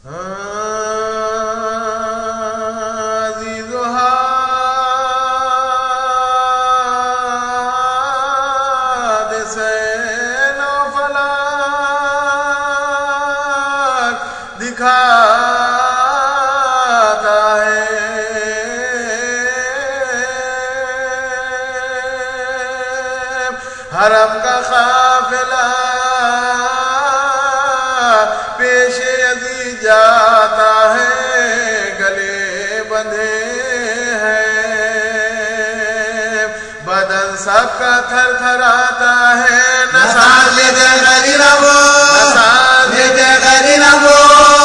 حرم کا قافلہ پیش یزید جاتا ہے، گلے بندھے ہیں، بدن سب کا تھر تھر آتا ہے، نساز دے غری ربو، نساز دے غری ربو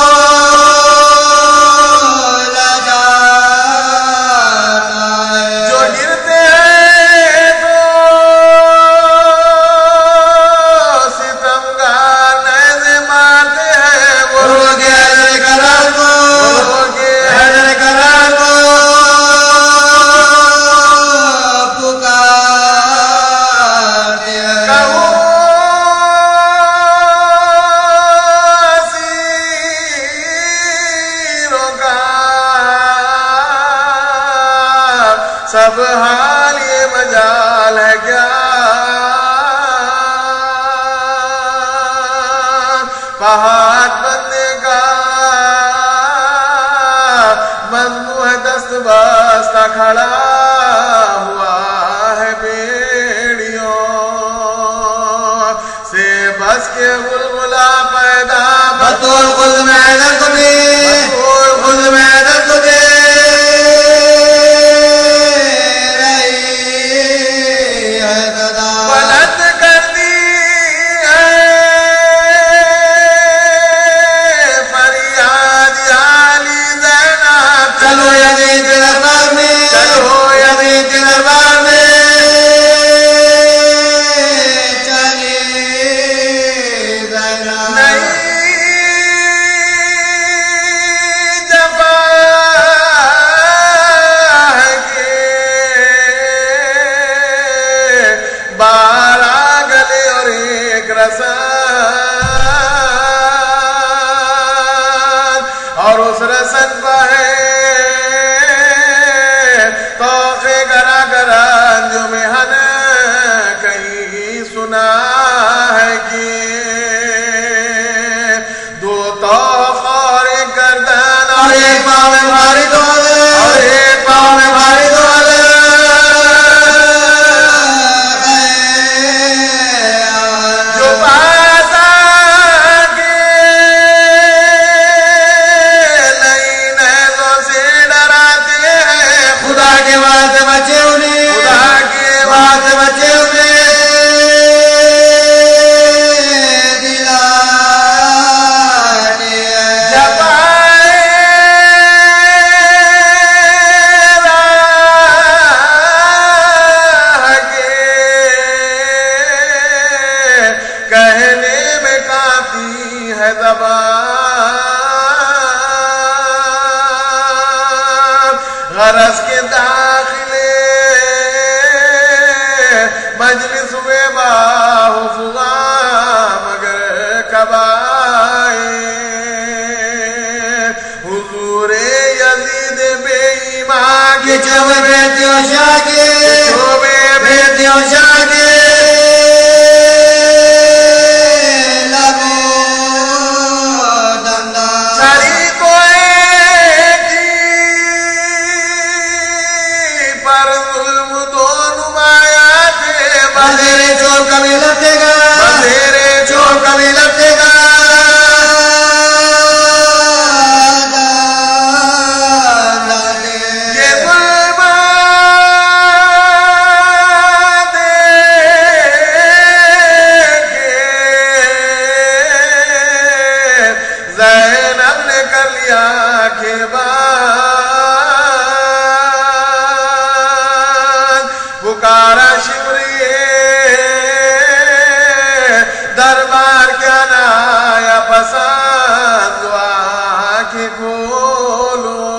سب حال یہ مجال ہے کیا، پہاڑ بننے کا مضمون ہے، دست بستہ کھڑا ہوا ہے بیڑیوں سے، بس کے غلغلہ پیدا بطور خود میں درد دے، بطور خود میں درد دے اور اس رسن پہ توفے گرا گرا جو میں ہن کہیں سنا ہے کہ دو توف اور ایک گردن اور ایک پاؤں میں بھاری دولے، اور ایک پاؤں میں بھاری دولے کہنے میں کافی ہے زبان، غرض کے داخلے مجلس ہوئے باہفوا مگر کب آئے حضور یزید بے ایمان کے چوبے بیتیوں شاگے، چوبے بیتیوں شاگے بندھیرے چور کبھی لگے گا، بندھیرے چور کبھی لگے گا یہ ظلم دیکھے زینب نے کر لیا کہ بات پکارا شوری دربار کیا نایا پسند دعا کی کھولو،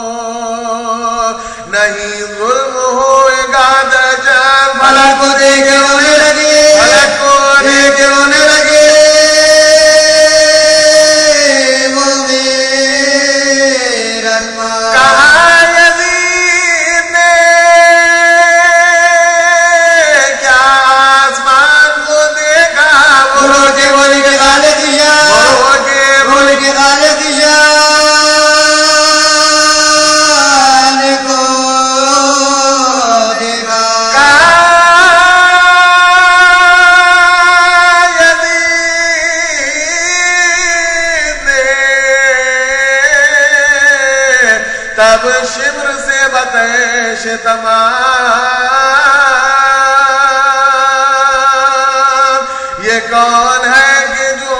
نہیں ظلم ہوئے گا دجال، ملک کو دیکھے ہونے لگے، ملک کو دیکھے ہونے لگے وہ جب شبر سے بتیش تمام یہ کون ہے کہ جو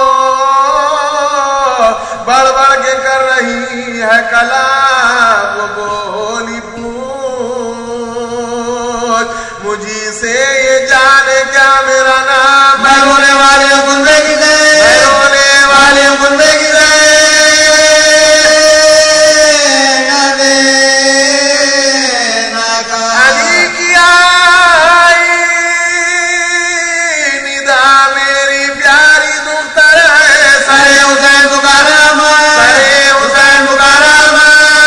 بڑھ بڑھ کے کر رہی ہے کلام وہ بولی پوچھ مجھے سے یہ جانے کیا میرا نام میں رونے والے گندے کی دے میں رونے والے گندے کی دے علی کی آئی ندا میری پیاری دختر ہے سرے حسین پکارا ماں سرے حسین پکارا ماں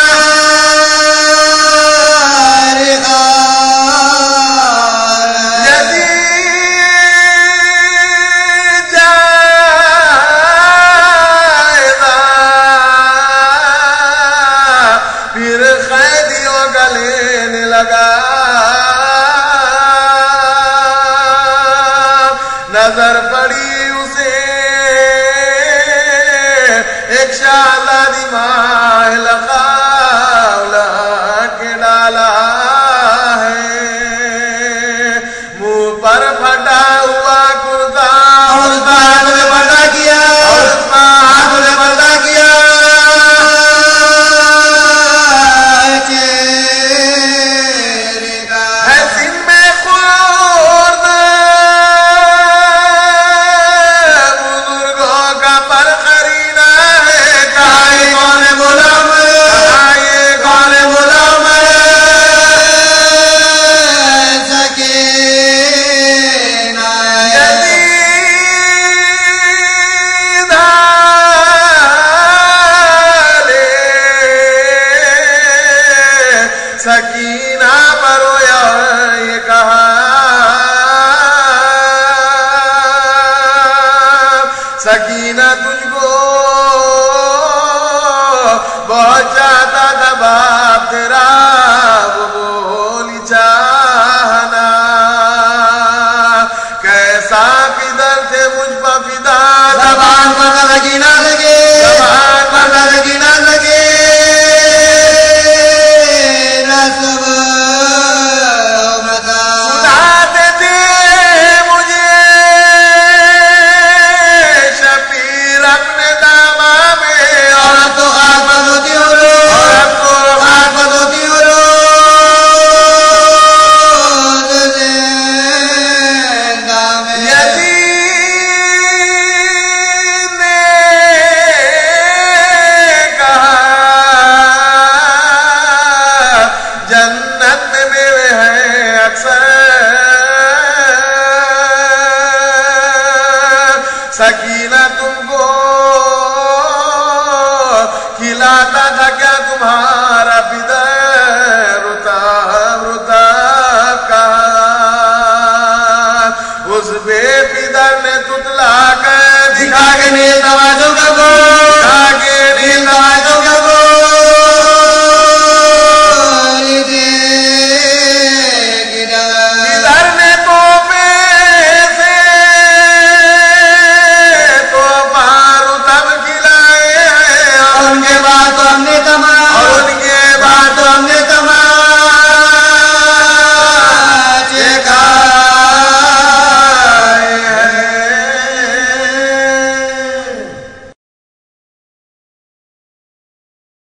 نظر پڑی اسے ایک شہزادی ماہ